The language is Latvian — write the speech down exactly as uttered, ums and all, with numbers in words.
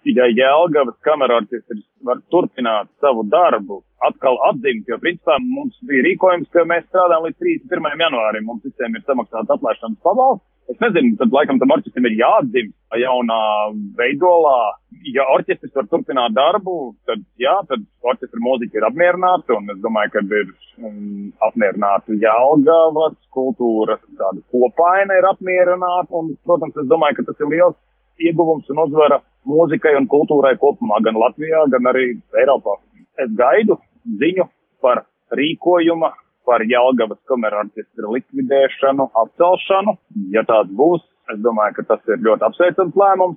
ja Jelgavas kamerorķestris var turpināt savu darbu, atkal atdzimt, jo principā mums bija rīkojums, ka mēs strādājam līdz trīsdesmit pirmajam janvārim, mums visiem ir samaksāts atlaišanas pabalsts. Es nezinu, tad laikam tam orķestrim ir jāatdzimt jaunā veidolā. Ja orķestris var turpināt darbu, tad jā, tad orķestra mūziķi ir apmierināti, un es domāju, ka ir um, apmierināti Jelgavas kultūras tāda kopaina ir apmierināta, un, protams, es domāju, ka tas ir liels ieguvums un uzvara mūzikai un kultūrai kopumā, gan Latvijā, gan arī Eiropā. Es gaidu ziņu par rīkojuma, par Jelgavas kamerorķestra likvidēšanu, atcelšanu. Ja tāds būs, es domāju, ka tas ir ļoti apsveicams lēmums.